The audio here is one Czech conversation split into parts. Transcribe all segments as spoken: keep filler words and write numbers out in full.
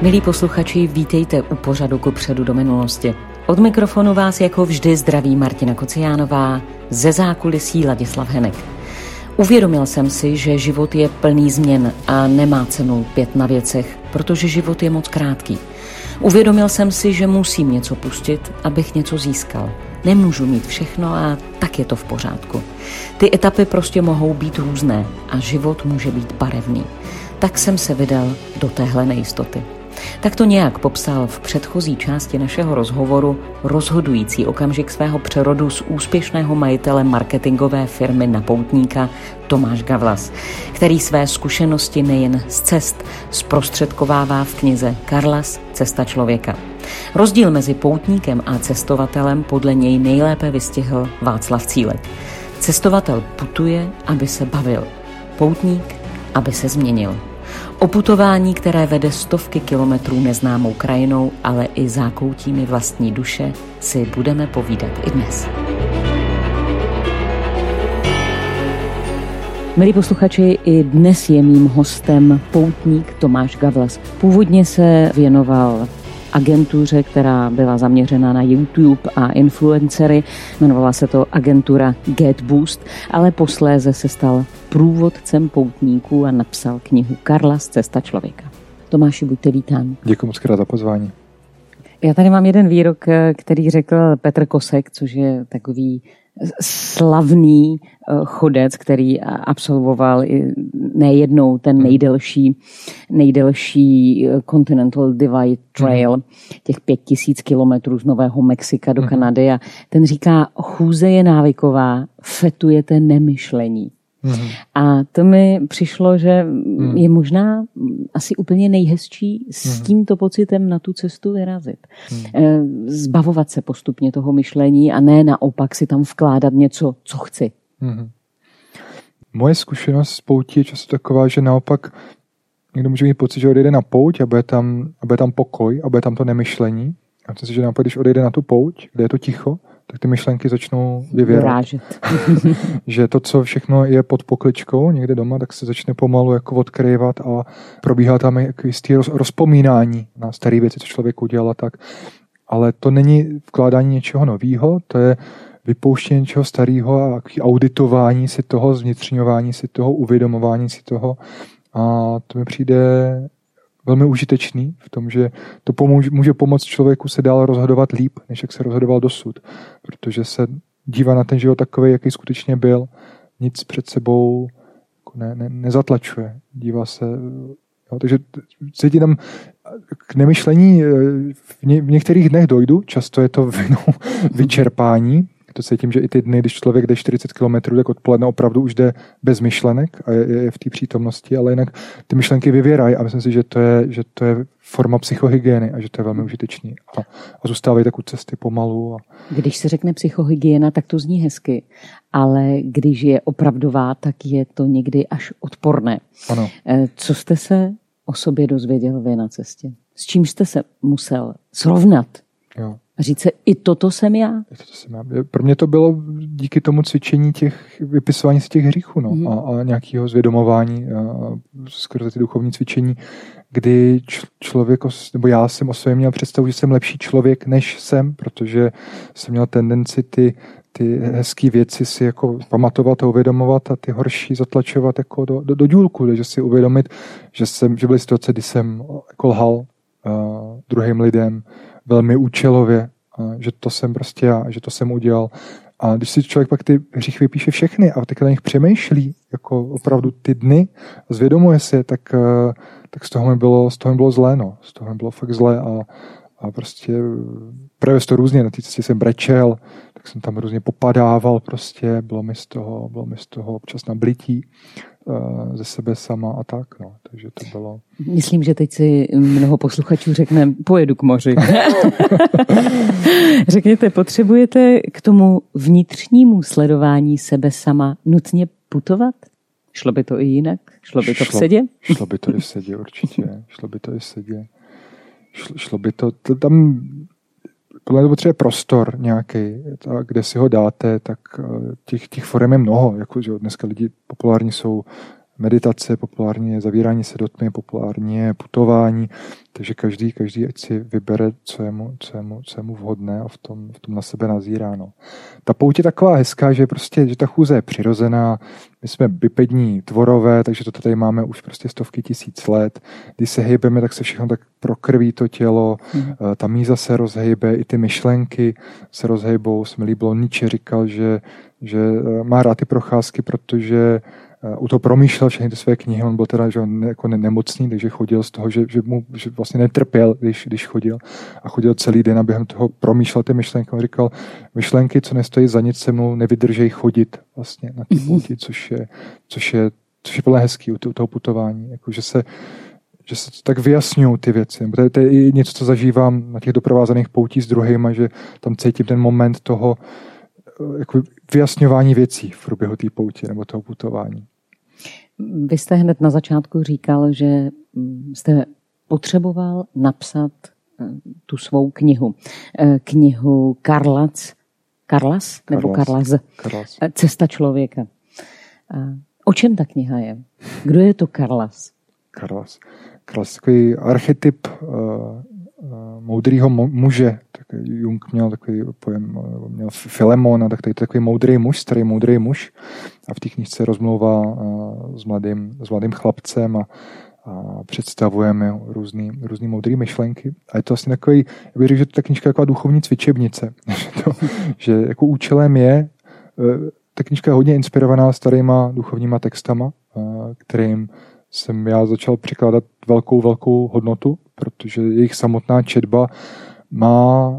Milí posluchači, vítejte u pořadu Kupředu do minulosti. Od mikrofonu vás jako vždy zdraví Martina Kociánová, ze zákulisí Ladislav Henek. Uvědomil jsem si, že život je plný změn a nemá cenu lpět na věcech, protože život je moc krátký. Uvědomil jsem si, že musím něco pustit, abych něco získal. Nemůžu mít všechno a tak je to v pořádku. Ty etapy prostě mohou být různé a život může být barevný. Tak jsem se vydal do téhle nejistoty. Tak to nějak popsal v předchozí části našeho rozhovoru rozhodující okamžik svého přerodu z úspěšného majitele marketingové firmy na poutníka Tomáš Gavlas, který své zkušenosti nejen z cest zprostředkovává v knize Karlas, cesta člověka. Rozdíl mezi poutníkem a cestovatelem podle něj nejlépe vystihl Václav Cílek. Cestovatel putuje, aby se bavil. Poutník, aby se změnil. O putování, které vede stovky kilometrů neznámou krajinou, ale i zákoutími vlastní duše, si budeme povídat i dnes. Milí posluchači, i dnes je mým hostem poutník Tomáš Gavlas. Původně se věnoval agentuře, která byla zaměřena na YouTube a influencery. Jmenovala se to agentura Get Boost, ale posléze se stal průvodcem poutníků a napsal knihu Karlas, cesta člověka. Tomáši, buďte vítán. Děkuji moc krát za pozvání. Já tady mám jeden výrok, který řekl Petr Kosek, což je takový slavný chodec, který absolvoval nejednou ten nejdelší, nejdelší Continental Divide Trail, těch pět tisíc kilometrů z Nového Mexika do Kanady. A ten říká, chůze je návyková, fetujete nemyšlení. Mm. A to mi přišlo, že mm. je možná asi úplně nejhezčí s mm. tímto pocitem na tu cestu vyrazit. Mm. Zbavovat se postupně toho myšlení a ne naopak si tam vkládat něco, co chci. Mm. Moje zkušenost s poutí je často taková, že naopak někdo může mít pocit, že odejde na pouť a bude tam, a bude tam pokoj a bude tam to nemyšlení. A myslím si, že naopak, když odejde na tu pouť, kde je to ticho, tak ty myšlenky začnou vyvěrat. Že to, co všechno je pod pokličkou někde doma, tak se začne pomalu jako odkryvat a probíhá tam jako jistý roz, rozpomínání na staré věci, co člověk udělal a tak. Ale to není vkládání něčeho nového, to je vypouštění něčeho starého a auditování si toho, zvnitřňování si toho, uvědomování si toho. A to mi přijde velmi užitečný v tom, že to pomůže, může pomoct člověku se dál rozhodovat líp, než jak se rozhodoval dosud. Protože se dívá na ten život takový, jaký skutečně byl. Nic před sebou ne, ne, nezatlačuje. Dívá se. Jo, takže cítím tam k nemyšlení v, ně, v některých dnech dojdu. Často je to vinou vyčerpání. To cítím, že i ty dny, když člověk jde čtyřicet kilometrů, tak odpoledne opravdu už jde bez myšlenek a je, je v té přítomnosti, ale jinak ty myšlenky vyvěrají a myslím si, že to je, že to je forma psychohygieny a že to je velmi užitečný. A, a zůstávají tak u cesty pomalu. A... Když se řekne psychohygiena, tak to zní hezky, ale když je opravdová, tak je to někdy až odporné. Ano. Co jste se o sobě dozvěděl vy na cestě? S čím jste se musel srovnat? Jo. A říct se, i toto jsem já? I toto jsem já. Pro mě to bylo díky tomu cvičení těch, vypisování si těch hříchů, no, mm. a, a nějakého zvědomování a skrze ty duchovní cvičení, kdy č- člověk, nebo já jsem o sobě měl představu, že jsem lepší člověk, než jsem, protože jsem měl tendenci ty, ty hezké věci si jako pamatovat a uvědomovat a ty horší zatlačovat jako do, do, do důlku, takže si uvědomit, že, jsem, že byly situace, kdy jsem jako lhal uh, druhým lidem, velmi účelově, že to jsem prostě já, že to jsem udělal. A když si člověk pak ty hříchy vypíše všechny a tak na nich přemýšlí, jako opravdu ty dny, a zvědomuje si, tak, tak z toho mi bylo, z toho mi bylo zlé, no. Z toho mi bylo fakt zlé a, a prostě právě to různě, na té cestě jsem brečel, tak jsem tam různě popadával prostě, bylo mi z toho, bylo mi z toho občas nablití ze sebe sama a tak, no. Takže to bylo... Myslím, že teď si mnoho posluchačů řekne, pojedu k moři. Řekněte, potřebujete k tomu vnitřnímu sledování sebe sama nutně putovat? Šlo by to i jinak? Šlo by to v sedě? Šlo, šlo by to i v sedě, určitě. Šlo by to i v sedě. Šlo, šlo by to, to tam... Podle mě potřebuje prostor nějaký, kde si ho dáte, tak těch, těch forem je mnoho. Jako, že dneska lidi populární jsou meditace, populární je zavírání se do tmy, populární je putování, takže každý, každý ať si vybere, co je mu, co je mu, co je mu vhodné a v tom, v tom na sebe nazírá. No. Ta pouť je taková hezká, že prostě, že ta chůze je přirozená, my jsme bipední tvorové, takže to tady máme už prostě stovky tisíc let. Když se hejbeme, tak se všechno tak prokrví to tělo, mm. ta míza se rozhejbe, i ty myšlenky se rozhejbou. Se mi líbilo, Nietzsche říkal, že, že má rád ty procházky, protože u toho promýšlel všechny ty své knihy, on byl teda že on jako nemocný, takže chodil z toho, že, že mu že vlastně netrpěl, když, když chodil a chodil celý den a během toho promýšlel ty myšlenky. On říkal, myšlenky, co nestojí za nic, se mnou nevydržej chodit vlastně na ty pouti, což je, což je, což je plně hezký u toho putování, jako, že se že se tak vyjasňují ty věci. To je, to je i něco, co zažívám na těch doprovázených poutí s druhýma, že tam cítím ten moment toho jako vyjasňování věcí v průběhu té pouti nebo toho putování. Vy jste hned na začátku říkal, že jste potřeboval napsat tu svou knihu. Knihu Karlas, Karlas nebo Karlas, Karlas. Cesta člověka. O čem ta kniha je? Kdo je to Karlas? Karlas. Karlas takový archetyp uh, uh, moudrýho muže. Takový Jung měl takový pojem, měl Filemona, tak tady takový moudrý muž, starý moudrý muž. A v té knižce rozmlouvá uh, s, mladým, s mladým chlapcem a, a představujeme různý, různý moudrý myšlenky. A je to vlastně takový, já bych řekl, že to je ta knižka taková duchovní cvičebnice. že, to, že jako účelem je, uh, ta knižka je hodně inspirovaná starýma duchovníma textama, uh, kterým jsem já začal přikládat velkou, velkou hodnotu, protože jejich samotná četba má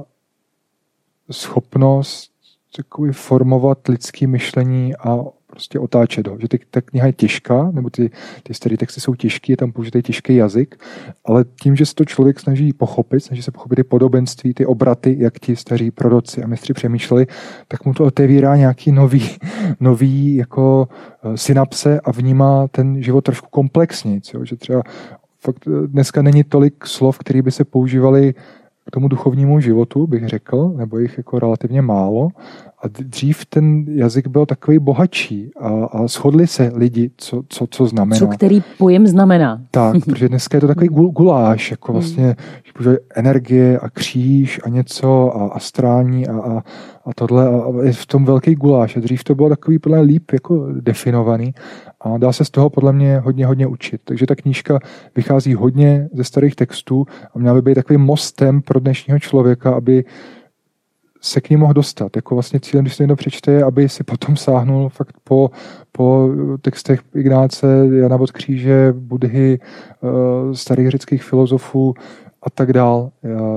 schopnost takový formovat lidský myšlení a prostě otáčet ho. Že ty, ta kniha je těžká, nebo ty, ty staré texty jsou těžké, je tam použitý těžký jazyk, ale tím, že se to člověk snaží pochopit, snaží se pochopit ty podobenství, ty obraty, jak ti staří proroci a mistři přemýšleli, tak mu to otevírá nějaký nový, nový jako synapse a vnímá ten život trošku komplexněji. Že třeba fakt dneska není tolik slov, které by se používaly k tomu duchovnímu životu, bych řekl, nebo jich jako relativně málo. A dřív ten jazyk byl takový bohatší a, a shodli se lidi, co, co, co znamená. Co který pojem znamená. Tak, protože dneska je to takový gul, guláš, jako vlastně že energie a kříž a něco a astrální a, a, a tohle. A je v tom velký guláš. A dřív to bylo takový podle líp jako definovaný a dá se z toho podle mě hodně, hodně učit. Takže ta knížka vychází hodně ze starých textů a měla by být takovým mostem pro dnešního člověka, aby se k ní mohl dostat. Jako vlastně cílem, když se někdo přečte, je, aby si potom sáhnul fakt po, po textech Ignáce, Jana od Kříže, Budhy, starých řeckých filozofů a tak dál.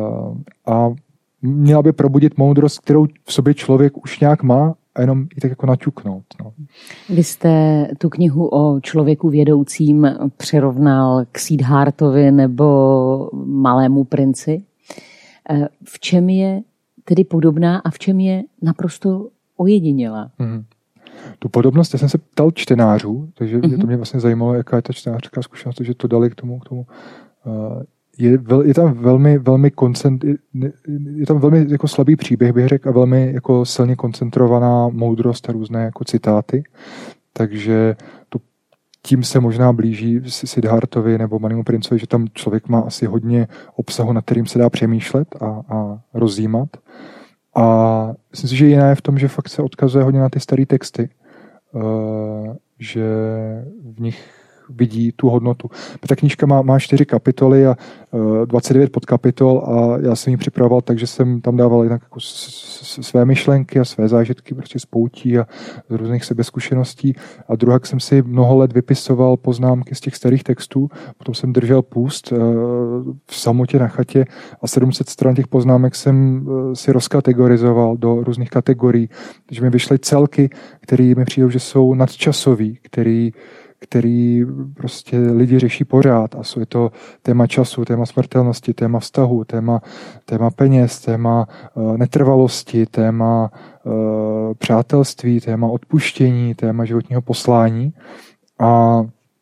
A měla by probudit moudrost, kterou v sobě člověk už nějak má a jenom ji tak jako naťuknout. No. Vy jste tu knihu o člověku vědoucím přirovnal k Siddhartovi nebo Malému princi. V čem je tedy podobná a v čem je naprosto ojedinělá? Mm. Tu podobnost, já jsem se ptal čtenářů, takže mm-hmm. to mě vlastně zajímalo, jaká je ta čtenářská zkušenost, že to dali k tomu. K tomu. Je, vel, je tam velmi, velmi koncent, je tam velmi jako slabý příběh, bych řekl, a velmi jako silně koncentrovaná moudrost a různé jako citáty. Takže to tím se možná blíží Siddhartovi nebo Malému princovi, že tam člověk má asi hodně obsahu, nad kterým se dá přemýšlet a, a rozjímat. A myslím si, že jiné je v tom, že fakt se odkazuje hodně na ty staré texty, že v nich vidí tu hodnotu. Ta knížka má, má čtyři kapitoly a dvacet devět podkapitol a já jsem ji připravoval, takže jsem tam dával jinak jako své myšlenky a své zážitky prostě z poutí a z různých sebezkušeností. A druhak jsem si mnoho let vypisoval poznámky z těch starých textů, potom jsem držel půst v samotě na chatě a sedm set stran těch poznámek jsem si rozkategorizoval do různých kategorií, takže mi vyšly celky, které mi přijdou, že jsou nadčasový, který který prostě lidi řeší pořád a jsou to téma času, téma smrtelnosti, téma vztahu, téma, téma peněz, téma uh, netrvalosti, téma uh, přátelství, téma odpuštění, téma životního poslání. A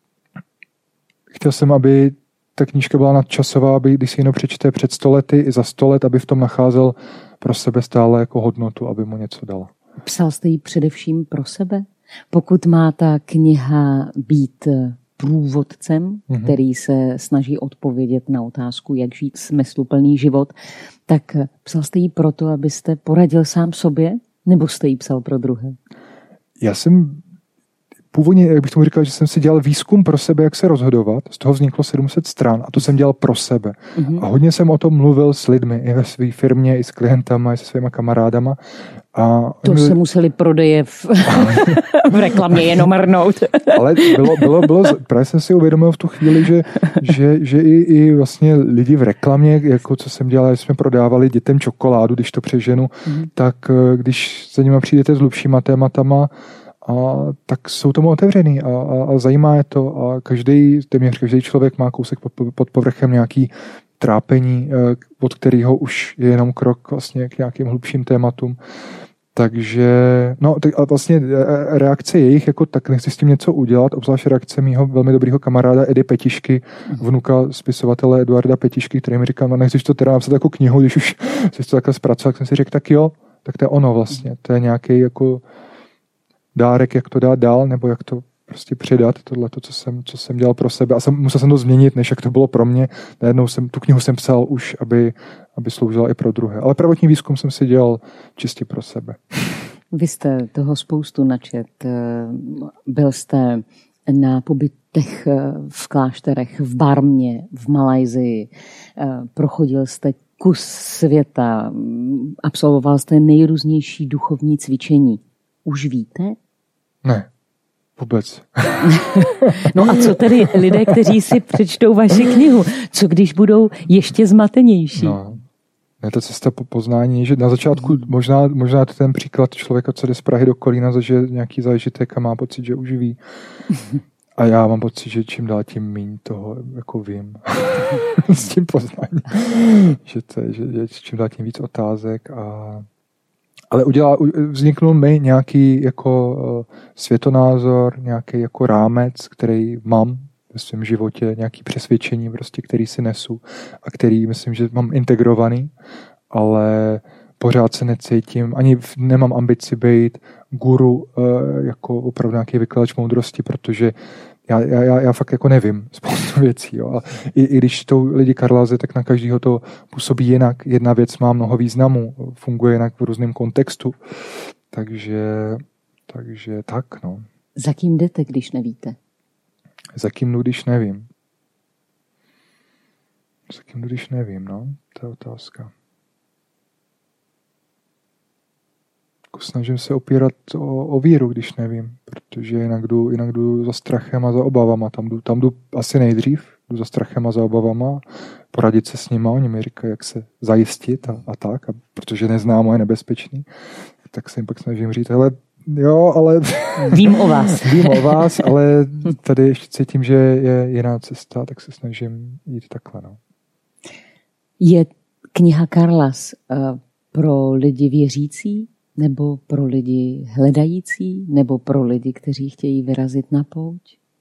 chtěl jsem, aby ta knížka byla nadčasová, aby když si jenom přečte před sto lety i za sto let, aby v tom nacházel pro sebe stále jako hodnotu, aby mu něco dala. Psal jste ji především pro sebe? Pokud má ta kniha být průvodcem, mm-hmm. který se snaží odpovědět na otázku, jak žít smysluplný život, tak psal jste ji proto, abyste poradil sám sobě, nebo jste ji psal pro druhé? Já jsem původně, jak bych tomu říkal, že jsem si dělal výzkum pro sebe, jak se rozhodovat. Z toho vzniklo sedm set stran a to jsem dělal pro sebe. Mm-hmm. A hodně jsem o tom mluvil s lidmi, i ve své firmě, i s klientama, i se svýma kamarádama. A to my... se museli prodeje v, v reklamě jenom mrnout. Ale bylo, bylo, bylo, právě jsem si uvědomil v tu chvíli, že, že, že i, i vlastně lidi v reklamě, jako co jsem dělal, jsme prodávali dětem čokoládu, když to přeženu, mm-hmm. tak když za nimi přijdete s hlubšíma tématama, a tak jsou tomu otevřený a, a, a zajímá je to a každý, téměř každý člověk má kousek pod, pod povrchem nějaký trápení, od kterého už je jenom krok vlastně k nějakým hlubším tématům. Takže, no a vlastně reakce jejich, jako tak nechci s tím něco udělat, obzvlášť reakce mýho velmi dobrýho kamaráda Edy Petišky, vnuka spisovatele Eduarda Petišky, který mi říkal, no nechceš to teda napsat jako knihu, když už chceš to takhle zpracovat, tak jsem si řekl, tak jo, tak to je ono vlastně, to je nějaký jako dárek, jak to dát dál, nebo jak to prostě předat, tohle, to, co jsem, co jsem dělal pro sebe. A jsem, musel jsem to změnit, než jak to bylo pro mě. Najednou jsem, tu knihu jsem psal už, aby, aby sloužila i pro druhé. Ale prvotní výzkum jsem si dělal čistě pro sebe. Vy jste toho spoustu načet. Byl jste na pobytech v klášterech v Barmě, v Malajsii. Prochodil jste kus světa. Absolvoval jste nejrůznější duchovní cvičení. Už víte? Ne, vůbec. No a co tedy lidé, kteří si přečtou vaši knihu? Co když budou ještě zmatenější? No, ne, ta cesta po poznání, že na začátku hmm. možná, možná ten příklad člověka, co jde z Prahy do Kolína, zažije nějaký zážitek a má pocit, že už ví. A já mám pocit, že čím dál tím míň toho jako vím. S tím poznáním. že, to je, že, že čím dál tím víc otázek a ale udělal, vzniknul mi nějaký jako světonázor, nějaký jako rámec, který mám ve svém životě, nějaký přesvědčení, prostě, který si nesu a který myslím, že mám integrovaný, ale pořád se necítím, ani nemám ambici být guru jako opravdu nějaký vykladač moudrosti, protože Já, já, já fakt jako nevím spoustu věcí. Jo. A i, i když čtou lidi Karláze, tak na každého to působí jinak. Jedna věc má mnoho významů, funguje jinak v různém kontextu. Takže, takže tak, no. Za kým jdete, když nevíte? Za kým jdu, když nevím? Za kým jdu, když nevím, no? To je otázka. Snažím se opírat o, o víru, když nevím, protože jinak jdu, jinak jdu za strachem a za obavama. Tam jdu, tam jdu asi nejdřív, jdu za strachem a za obavama, poradit se s nima, oni mi říkají, jak se zajistit a, a tak, a protože neznámo je nebezpečný, tak se jim pak snažím říct, hele, jo, ale... Vím o vás. Vím o vás, ale tady ještě cítím, že je jiná cesta, tak se snažím jít takhle, no. Je kniha Karlas uh, pro lidi věřící? Nebo pro lidi hledající, nebo pro lidi, kteří chtějí vyrazit na pouť?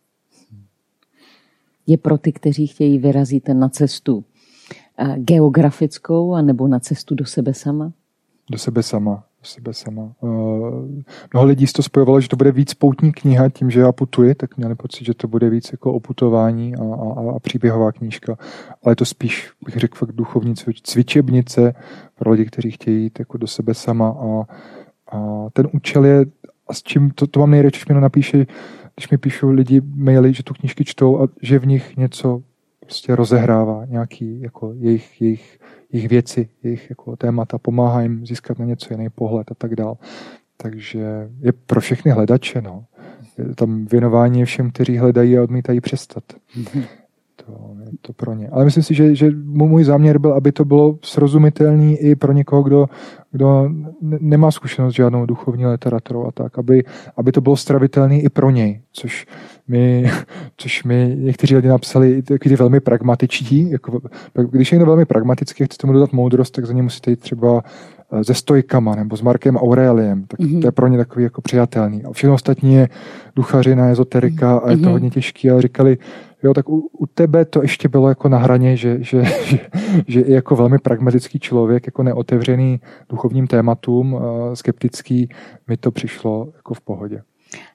Je pro ty, kteří chtějí vyrazit na cestu geografickou, anebo na cestu do sebe sama? Do sebe sama. Do sebe sama. Mnoho lidí to spojovalo, že to bude víc poutní kniha, tím, že já putuji, tak měli pocit, že to bude víc jako o putování a, a, a příběhová knížka. Ale je to spíš, bych řekl, fakt duchovní cvičebnice pro lidi, kteří chtějí jít jako do sebe sama. A, a ten účel je, a s čím to, to mám nejradši, když mi napíše, když mi píšou lidi maily, že tu knížky čtou a že v nich něco prostě rozehrává, nějaký jako jejich, jejich jejich věci, jejich jako témata, pomáhá jim získat na něco jiný pohled a tak dál. Takže je pro všechny hledače, no. Je tam věnování všem, kteří hledají a odmítají přestat. Mm-hmm. To je to pro ně. Ale myslím si, že, že můj záměr byl, aby to bylo srozumitelný i pro někoho, kdo, kdo nemá zkušenost s žádnou duchovní literaturou a tak, aby, aby to bylo stravitelný i pro něj, což mi, což mi někteří lidi napsali takový velmi pragmatičtí. Jako, když je někdo velmi pragmatický, chcete mu dodat moudrost, tak za ně musíte jít třeba se Stoikama nebo s Markem Aureliem, tak mm-hmm. to je pro ně takový jako přijatelný. A všechno ostatní je duchařina, ezoterika a je to mm-hmm. hodně těžký, ale říkali, jo, tak u, u tebe to ještě bylo jako na hraně, že, že, že, že i jako velmi pragmatický člověk, jako neotevřený duchovním tématům, skeptický, mi to přišlo jako v pohodě.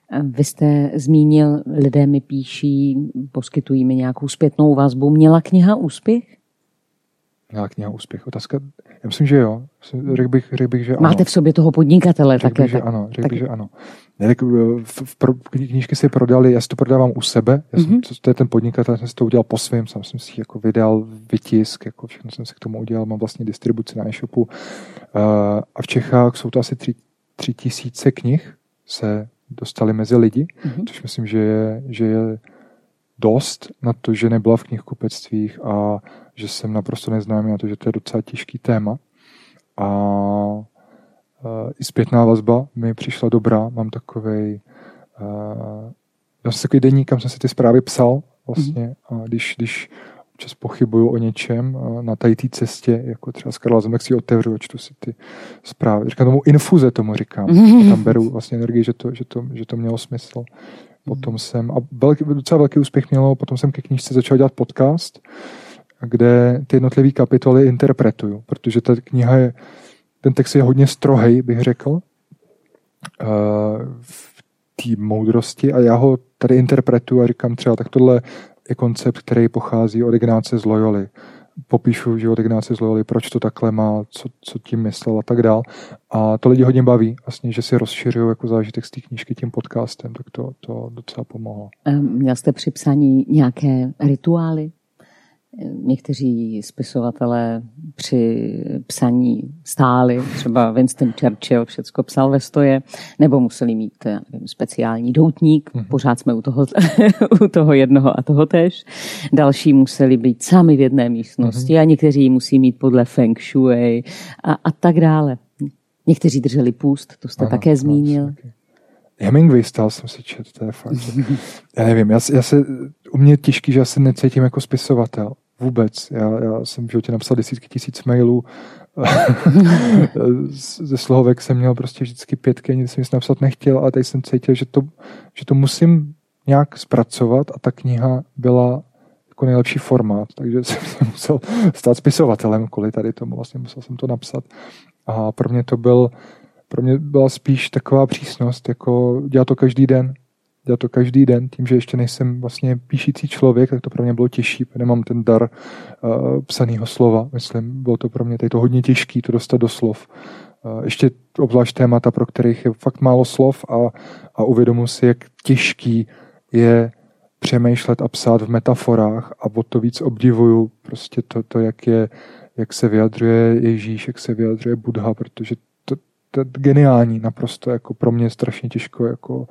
Vy jste zmínil, lidé mi píší, poskytují mi nějakou zpětnou vazbu. Měla kniha úspěch? Měla kniha úspěch. Otázka, já myslím, že jo. Řekl bych, řek bych, že ano. Máte v sobě toho podnikatele Řekl také. Bych, že ano. Řekl tak... bych, že ano. Tak v, v, v, knížky si prodali, já si to prodávám u sebe. Já jsem, mm-hmm. To je ten podnikatel, jsem si to udělal po svém, sám jsem si jako vydal vytisk, jako všechno jsem si k tomu udělal, mám vlastně distribuci na e-shopu. Uh, a v Čechách jsou to asi tři, tři tisíce knih se dostali mezi lidi, mm-hmm. což myslím, že je, že je dost na to, že nebyla v knihkupectvích a že jsem naprosto neznámý na to, že to je docela těžký téma. A uh, i zpětná vazba mi přišla dobrá. Mám takovej uh, já jsem takový deník, kam jsem si ty zprávy psal vlastně. Mm-hmm. A když, když občas pochybuju o něčem uh, na tady té cestě, jako třeba s Karlazem, tak si otevřu a čtu si ty zprávy. Říkám tomu infuze, tomu říkám. Mm-hmm. A tam beru vlastně energii, že to, že to, že to mělo smysl. Potom jsem, a velký, docela velký úspěch mělo, potom jsem ke knížce začal dělat podcast, kde ty jednotlivé kapitoly interpretuju, protože ta kniha je, ten text je hodně strohej, bych řekl, uh, v té moudrosti a já ho tady interpretuju a říkám třeba, tak tohle je koncept, který pochází od Ignáce z Loyoly. Popíšu život Ignáce z Loyoly, proč to takhle má, co, co tím myslel a tak dál. A to lidi hodně baví, vlastně, že si rozšiřují jako zážitek z té knížky tím podcastem, tak to, to docela pomohlo. Měl jste při psaní nějaké rituály? Někteří spisovatelé při psaní stáli, třeba Winston Churchill všecko psal ve stoje, nebo museli mít nevím, speciální doutník, mm-hmm. pořád jsme u toho, u toho jednoho a toho též. Další museli být sami v jedné místnosti mm-hmm. a někteří musí mít podle feng shui a, a tak dále. Někteří drželi půst, to jste ano, také zmínil. Ano, Hemingway stál jsem si čet, to je fakt. Já nevím, já, já se, u mě je těžký, že já se necítím jako spisovatel. Vůbec. Já, já jsem v životě napsal desítky tisíc mailů. Ze slohovek jsem měl prostě vždycky pětky, nic jsem nic napsat nechtěl, ale tady jsem cítil, že to, že to musím nějak zpracovat a ta kniha byla jako nejlepší formát, takže jsem se musel stát spisovatelem kvůli tady tomu, vlastně musel jsem to napsat. A pro mě to byl Pro mě byla spíš taková přísnost, jako dělat to každý den. Dělat to každý den, tím, že ještě nejsem vlastně píšící člověk, tak to pro mě bylo těžší, protože nemám ten dar uh, psanýho slova. Myslím, bylo to pro mě tady to hodně těžké, to dostat do slov. Uh, ještě obzvlášť témata, pro kterých je fakt málo slov a, a uvědomuji si, jak těžký je přemýšlet a psát v metaforách a o to víc obdivuju prostě to, to jak, je, jak se vyjadřuje Ježíš, jak se vyjadřuje Buddha, protože to je geniální, naprosto jako pro mě strašně těžko jako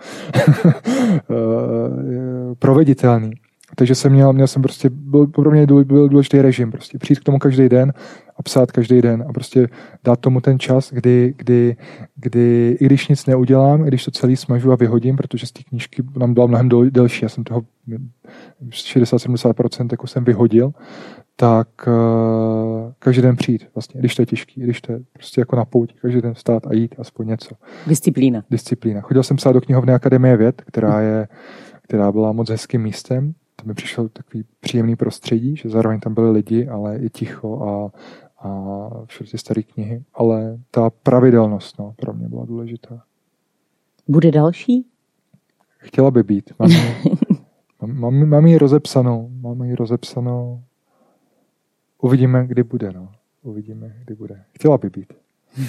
proveditelný. Takže jsem měl, měl jsem prostě, byl, pro mě byl důležitý režim, prostě přijít k tomu každý den a psát každý den a prostě dát tomu ten čas, kdy, kdy, kdy i když nic neudělám, i když to celý smažu a vyhodím, protože z té knížky nám byla mnohem delší, já jsem toho šedesát až sedmdesát procent jako jsem vyhodil, tak uh, každý den přijít, vlastně, když to je těžký, když to je prostě jako na pouť, každý den vstát a jít aspoň něco. Disciplína. Disciplína. Chodil jsem psát do knihovny Akademie věd, která je, která byla moc hezkým místem. To mi přišlo takový příjemný prostředí, že zároveň tam byli lidi, ale i ticho a, a všude ty staré knihy. Ale ta pravidelnost, no, pro mě byla důležitá. Bude další? Chtěla by být. Mám, mám, mám ji rozepsanou. Mám ji rozepsanou. Uvidíme, kdy bude, no. Uvidíme, kdy bude. Chtěla by být.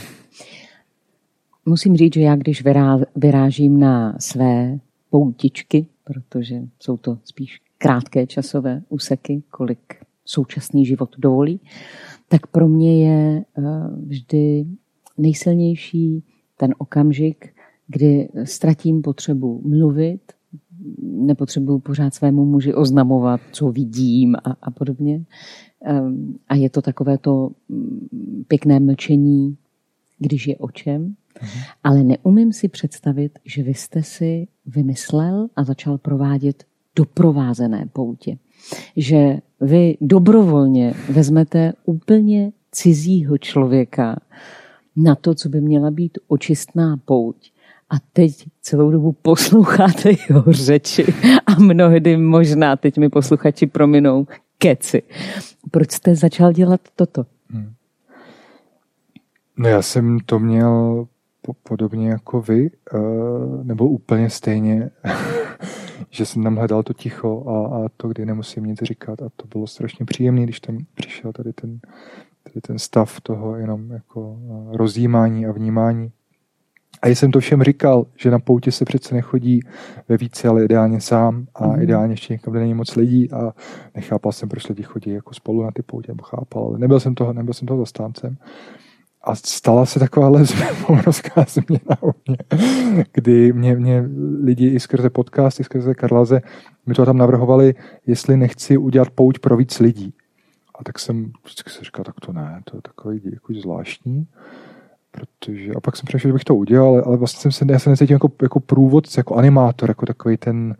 Musím říct, že já když vyrá, vyrážím na své poutičky, protože jsou to spíš krátké časové úseky, kolik současný život dovolí, tak pro mě je vždy nejsilnější ten okamžik, kdy ztratím potřebu mluvit, nepotřebuju pořád svému muži oznamovat, co vidím a, a podobně. A je to takové to pěkné mlčení, když je o čem. Mhm. Ale neumím si představit, že vy jste si vymyslel a začal provádět doprovázené poutě. Že vy dobrovolně vezmete úplně cizího člověka na to, co by měla být očistná pouť. A teď celou dobu posloucháte jeho řeči a mnohdy možná, teď mi posluchači prominou, keci. Proč jste začal dělat toto? Hmm. No já jsem to měl po, podobně jako vy, nebo úplně stejně, že jsem tam hledal to ticho a, a to, kdy nemusím nic říkat, a to bylo strašně příjemné, když tam přišel tady ten, tady ten stav toho jenom jako rozjímání a vnímání. A jsem to všem říkal, že na pouti se přece nechodí ve více, ale ideálně sám a mm. ideálně ještě někam, kde není moc lidí, a nechápal jsem, proč lidi chodí jako spolu na ty poutě, nebo chápal, ale nebyl jsem toho, nebyl jsem toho zastáncem. A stala se takováhle obrovská změna u mě, kdy mě, mě lidi i skrze podcast, i skrze Karlaze mi to tam navrhovali, jestli nechci udělat pouť pro víc lidí. A tak jsem vždycky si říkal, tak to ne, to je takový jako zvláštní. Protože, a pak jsem přemýšlel, že bych to udělal, ale, ale vlastně jsem se, já se necítím jako, jako průvodce, jako animátor, jako takový ten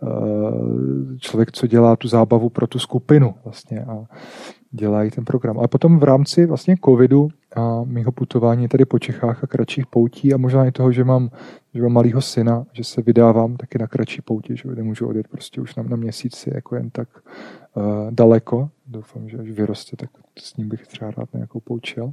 uh, člověk, co dělá tu zábavu pro tu skupinu vlastně a dělá i ten program. Ale potom v rámci vlastně covidu a mýho putování tady po Čechách a kratších poutí a možná i toho, že mám, že mám malýho syna, že se vydávám taky na kratší poutě, že nemůžu odjet prostě už na, na měsíci jako jen tak uh, daleko. Doufám, že až vyroste, tak s ním bych třeba rád nějakou poučil.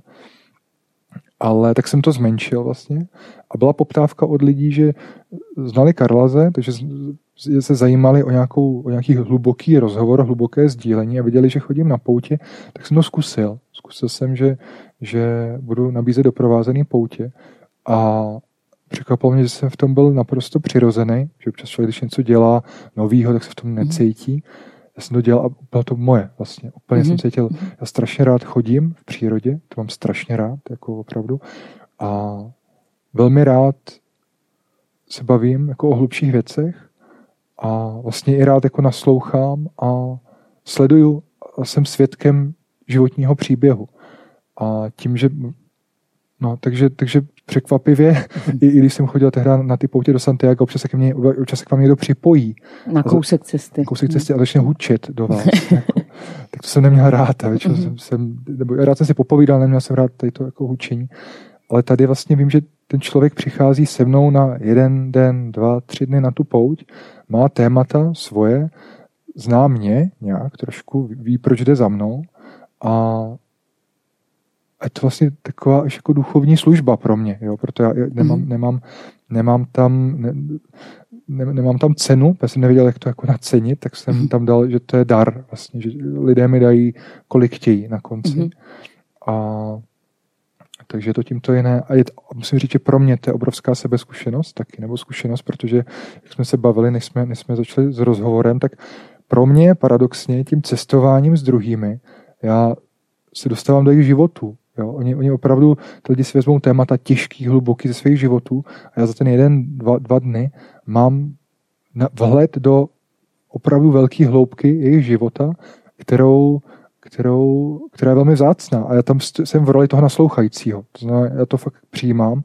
Ale tak jsem to zmenšil vlastně a byla poptávka od lidí, že znali Karlaze, takže se zajímali o, nějakou, o nějaký hluboký rozhovor, hluboké sdílení a viděli, že chodím na poutě, tak jsem to zkusil. Zkusil jsem, že, že budu nabízet doprovázený poutě a překvapilo mě, že jsem v tom byl naprosto přirozený, že občas člověk, když něco dělá novýho, tak se v tom necítí. Já jsem to dělal a bylo to moje vlastně. Úplně mm-hmm. jsem cítil, já strašně rád chodím v přírodě, to mám strašně rád, jako opravdu. A velmi rád se bavím jako o hlubších věcech a vlastně i rád jako naslouchám a sleduju a jsem svědkem životního příběhu. A tím, že no, takže, takže překvapivě, i, i když jsem chodil tehdy na ty poutě do Santiago, občas se k, mě, občas se k vám někdo připojí. Na kousek cesty. Na kousek cesty a začne hučet do vás. Jako, tak to jsem neměl rád. A většinou jsem, jsem, nebo rád jsem si popovídal, neměl jsem rád tady to jako hučení. Ale tady vlastně vím, že ten člověk přichází se mnou na jeden den, dva, tři dny na tu pouť, má témata svoje, zná mě nějak trošku, ví, proč jde za mnou a A je to vlastně taková až jako duchovní služba pro mě, jo, proto já nemám, mm. nemám, nemám tam ne, ne, nemám tam cenu, já jsem nevěděl, jak to jako nacenit, tak jsem mm. tam dal, že to je dar vlastně, že lidé mi dají, kolik chtějí na konci. Mm. A takže je to tímto jiné. A je to, musím říct, že pro mě to je obrovská sebezkušenost taky, nebo zkušenost, protože jak jsme se bavili, než jsme, než jsme začali s rozhovorem, tak pro mě paradoxně tím cestováním s druhými, já se dostávám do jejich životů. Jo, oni, oni opravdu, ty lidi si vezmou témata těžký, hluboký ze svých životů a já za ten jeden, dva, dva dny mám vhled do opravdu velké hloubky jejich života, kterou, kterou, která je velmi vzácná. A já tam jsem v roli toho naslouchajícího. To znamená, já to fakt přijímám.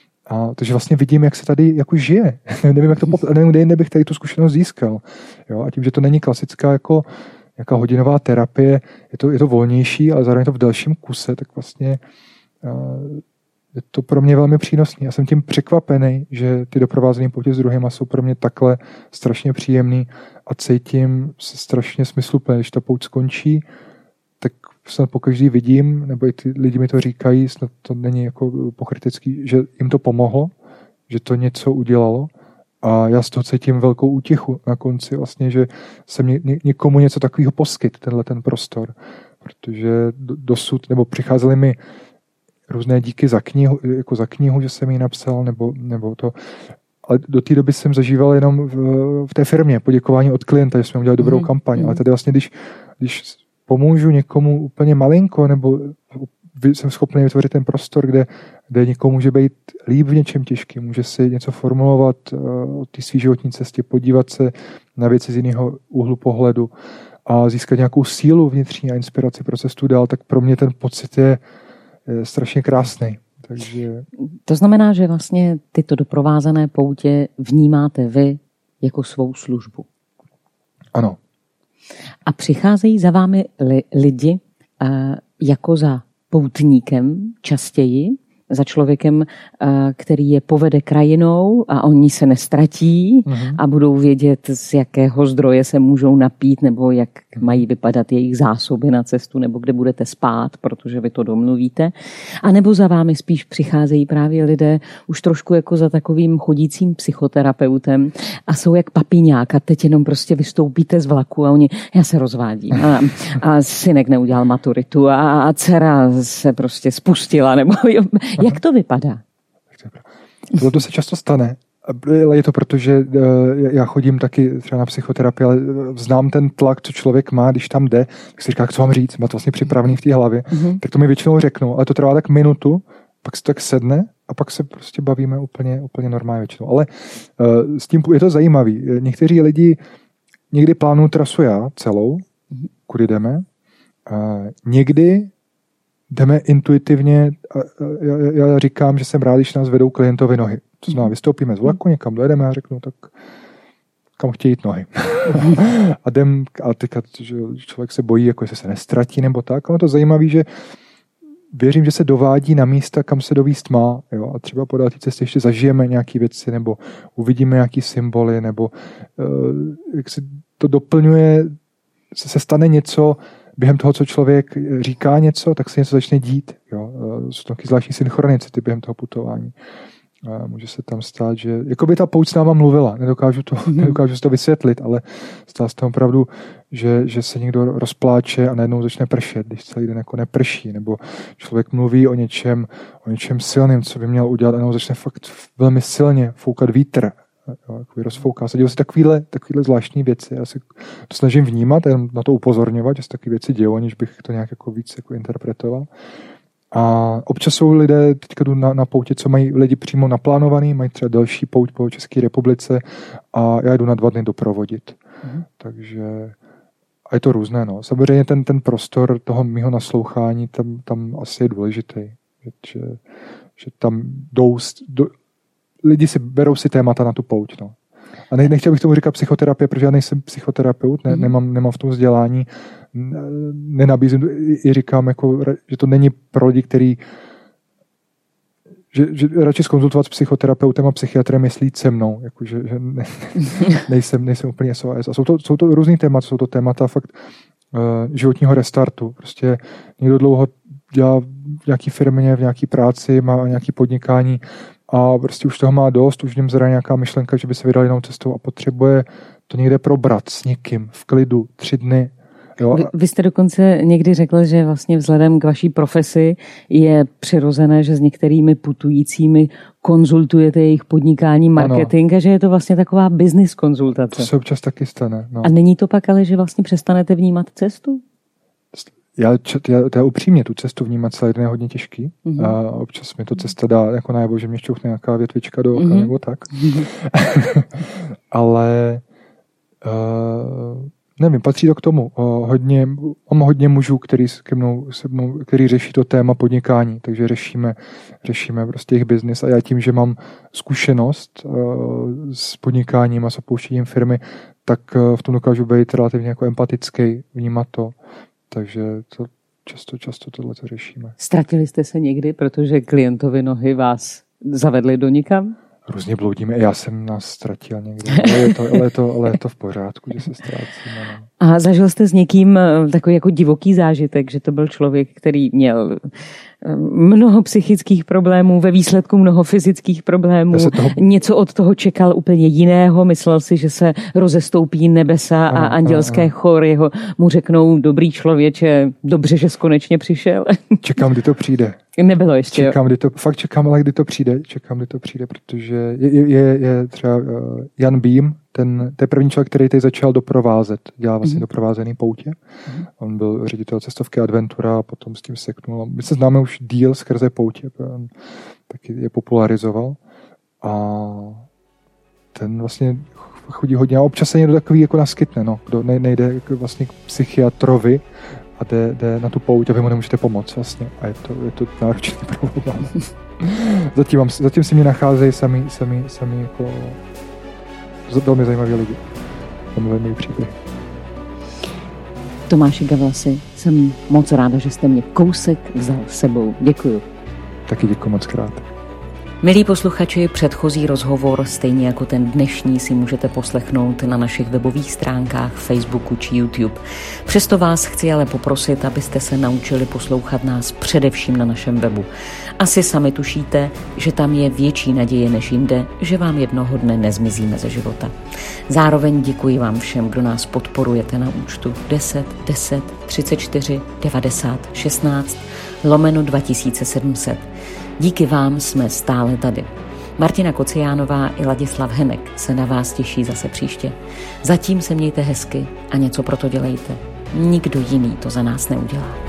A takže vlastně vidím, jak se tady jako žije. nevím, jak to pop- nevím, kde jinde bych tady tu zkušenost získal. Jo, a tím, že to není klasická jako nějaká hodinová terapie, je to, je to volnější, ale zároveň to v dalším kuse, tak vlastně uh, je to pro mě velmi přínosný. Já jsem tím překvapený, že ty doprovázené poutě s druhýma jsou pro mě takhle strašně příjemný a cítím se strašně smysluplně. Když ta pouť skončí, tak snad pokaždý vidím, nebo i ty lidi mi to říkají, snad to není jako pokrytecký, že jim to pomohlo, že to něco udělalo. A já z toho cítím velkou útěchu na konci vlastně, že jsem ně, ně, někomu něco takového poskyt, tenhle ten prostor. Protože dosud, nebo přicházely mi různé díky za knihu, jako za knihu, že jsem ji napsal, nebo, nebo to. Ale do té doby jsem zažíval jenom v, v té firmě poděkování od klienta, že jsme udělali dobrou mm. kampaň. Mm. Ale tady vlastně, když, když pomůžu někomu úplně malinko, nebo jsem schopný vytvořit ten prostor, kde, kde někomu může být líp v něčem těžkým, může si něco formulovat o té svý životní cestě, podívat se na věci z jiného úhlu pohledu a získat nějakou sílu vnitřní a inspiraci pro cestu dál, tak pro mě ten pocit je, je strašně krásný. Takže... To znamená, že vlastně tyto doprovázané poutě vnímáte vy jako svou službu. Ano. A přicházejí za vámi li, lidi uh, jako za poutníkem častěji, za člověkem, který je povede krajinou a oni se nestratí mm-hmm. a budou vědět, z jakého zdroje se můžou napít nebo jak mají vypadat jejich zásoby na cestu nebo kde budete spát, protože vy to domluvíte. A nebo za vámi spíš přicházejí právě lidé už trošku jako za takovým chodícím psychoterapeutem a jsou jak papiňák a teď jenom prostě vystoupíte z vlaku a oni, já se rozvádím a, a synek neudělal maturitu a, a dcera se prostě spustila, nebo jak to vypadá? To se často stane. Ale je to proto, že já chodím taky třeba na psychoterapii, ale znám ten tlak, co člověk má, když tam jde, tak si říká, co mám říct, má to vlastně připravený v té hlavě, mm-hmm. tak to mi většinou řeknou, ale to trvá tak minutu, pak se tak sedne a pak se prostě bavíme úplně, úplně normálně většinou. Ale uh, s tím je to zajímavý. Někteří lidi někdy plánují trasu já celou, mm-hmm. kudy jdeme, uh, někdy jdeme intuitivně, já, já říkám, že jsem rád, když nás vedou klientovi nohy. To znamená, vystoupíme z vlaku, někam dojedeme a řeknu, tak kam chtějí jít nohy. a jdem, a teďka, že člověk se bojí, jako jestli se nestratí nebo tak. A je to zajímavé, že věřím, že se dovádí na místa, kam se dovíst má. Jo? A třeba po té cestě ještě zažijeme nějaké věci, nebo uvidíme nějaké symboly, nebo uh, jak se to doplňuje, se, se stane něco, během toho, co člověk říká něco, tak se něco začne dít. Jo? Jsou to taky zvláštní synchronicity během toho putování. A může se tam stát, že jako by ta pouť s náma mluvila. Nedokážu to, mm. nedokážu to vysvětlit, ale stává se tam opravdu, že, že se někdo rozpláče a najednou začne pršet, když celý den jako neprší. Nebo člověk mluví o něčem, o něčem silným, co by měl udělat, a najednou začne fakt velmi silně foukat vítr. Jako rozfouká se. Dělou se takovýhle, takovýhle zvláštní věci. Já se to snažím vnímat, jenom na to upozorňovat, že se takové věci dějou, aniž bych to nějak jako víc jako interpretoval. A občas jsou lidé, teďka jdu na, na poutě, co mají lidi přímo naplánovaný, mají třeba další pouť po České republice a já jdu na dva dny doprovodit. Mm. Takže a je to různé. No. Samozřejmě ten, ten prostor toho mýho naslouchání tam, tam asi je důležitý. Že, že tam jdou, do, lidi si berou si témata na tu pouť. No. A ne, nechtěl bych tomu říkat psychoterapie, protože já nejsem psychoterapeut, ne, mm. nemám, nemám v tom vzdělání, nenabízím, i říkám, jako, že to není pro lidi, který že, že radši skonzultovat s psychoterapeutem a psychiatrem myslí se mnou, jako, že, že ne, nejsem, nejsem úplně S O S. A jsou to, jsou to různý témata, jsou to témata fakt uh, životního restartu. Prostě někdo dlouho dělá v nějaký firmě, v nějaký práci, má nějaký podnikání a prostě už toho má dost, už v něm zraní nějaká myšlenka, že by se vydal jinou cestou a potřebuje to někde probrat s někým v klidu tři dny. Jo. Vy, vy jste dokonce někdy řekl, že vlastně vzhledem k vaší profesi je přirozené, že s některými putujícími konzultujete jejich podnikání, marketing, ano. A že je to vlastně taková business konzultace. To se občas taky stane. No. A není to pak ale, že vlastně přestanete vnímat cestu? Já, já, já upřímně tu cestu vnímat celý den je hodně těžký. Mm-hmm. A občas mi to cesta dá jako najevo, že mě šťouchne nějaká větvička do oka, mm-hmm. nebo tak. Mm-hmm. Ale uh, nevím, patří to k tomu. Uh, hodně, mám hodně mužů, který, ke mnou, se mnou, který řeší to téma podnikání, takže řešíme, řešíme prostě jejich biznis a já tím, že mám zkušenost uh, s podnikáním a s opouštěním firmy, tak uh, v tom dokážu být relativně jako empatický, vnímat to. Takže to často, často tohle to řešíme. Ztratili jste se někdy, protože klientovi nohy vás zavedli do nikam? Různě bloudíme. Já jsem nás ztratil někdy, ale je to, ale je to, ale je to v pořádku, že se ztrácíme. No. A zažil jste s někým takový jako divoký zážitek, že to byl člověk, který měl mnoho psychických problémů, ve výsledku mnoho fyzických problémů. Toho... Něco od toho čekal úplně jiného, myslel si, že se rozestoupí nebesa ano, a andělské ano, ano. chory ho mu řeknou, dobrý člověče, dobře, že jsi konečně přišel. Čekám, kdy to přijde. Nebylo ještě. Čekám, kdy to, fakt čekám, ale kdy to přijde. Čekám, kdy to přijde, protože je, je, je třeba uh, Jan Bím, ten, to je první člověk, který teď začal doprovázet. Dělá vlastně mm-hmm. doprovázený poutě. Mm-hmm. On byl ředitel cestovky Adventura a potom s tím seknul. My se známe už díl skrze poutě, on taky je popularizoval. A ten vlastně chodí hodně. A občas se někdo takový jako naskytne, no, kdo nejde jako vlastně k psychiatrovi a jde, jde na tu pouť a vy mu nemůžete pomoct vlastně. A je to, je to náročný problém. zatím, mám, zatím si mě nacházejí sami, sami, sami jako velmi zajímaví lidi. Velmi zajímavý příběh. Tomáši Gavlasi, jsem moc ráda, že jste mě kousek vzal s sebou. Děkuju. taky děkuji moc krát. Milí posluchači, předchozí rozhovor, stejně jako ten dnešní, si můžete poslechnout na našich webových stránkách, Facebooku či YouTube. Přesto vás chci ale poprosit, abyste se naučili poslouchat nás především na našem webu. Asi sami tušíte, že tam je větší naděje než jinde, že vám jednoho dne nezmizíme ze života. Zároveň děkuji vám všem, kdo nás podporujete na účtu deset deset třicet čtyři devadesát šestnáct lomeno dva tisíce sedm set. Díky vám jsme stále tady. Martina Kociánová i Ladislav Henek se na vás těší zase příště. Zatím se mějte hezky a něco pro to dělejte. Nikdo jiný to za nás neudělá.